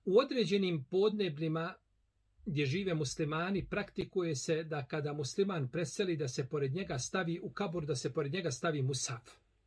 U određenim podnebljima gdje žive muslimani praktikuje se da kada musliman preseli da se pored njega stavi u kabur, da se pored njega stavi mushaf.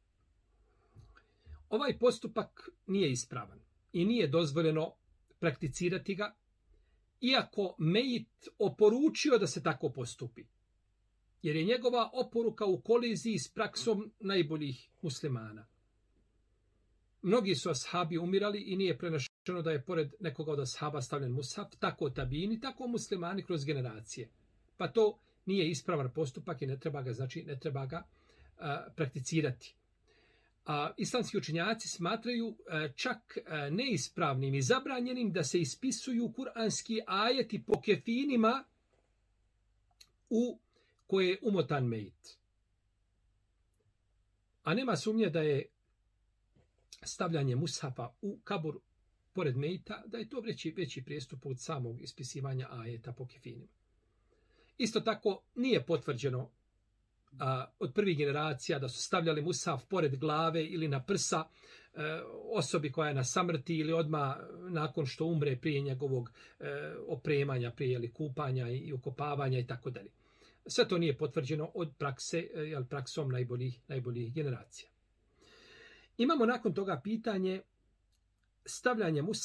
Ovaj postupak nije ispravan i nije dozvoljeno prakticirati ga, iako mejit oporučio da se tako postupi, jer je njegova oporuka u koliziji s praksom najboljih muslimana. Mnogi su ashabi umirali i nije prenašeno da je pored nekoga od ashaba stavljen mushaf, tako tabini, tako muslimani kroz generacije. Pa to nije ispravan postupak i ne treba ga prakticirati. Islamski učenjaci smatraju čak neispravnim i zabranjenim da se ispisuju kuranski ajeti po kefinima u koje je umotan mejit. A nema sumnje da je stavljanje mushafa u kabur pored mejita, da je to veći prijestup od samog ispisivanja ajeta po kefinima. Isto tako nije potvrđeno od prvih generacija da su stavljali mushaf pored glave ili na prsa osobi koja je na samrti ili odmah nakon što umre prije njegovog opremanja, prije kupanja i ukopavanja i tako dalje. Sve to nije potvrđeno od praksom najboljih generacija. Imamo nakon toga pitanje stavljanje mushafa